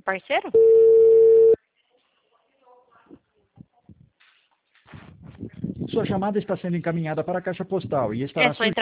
Parceiro? Sua chamada está sendo encaminhada para a caixa postal e estará É só entrar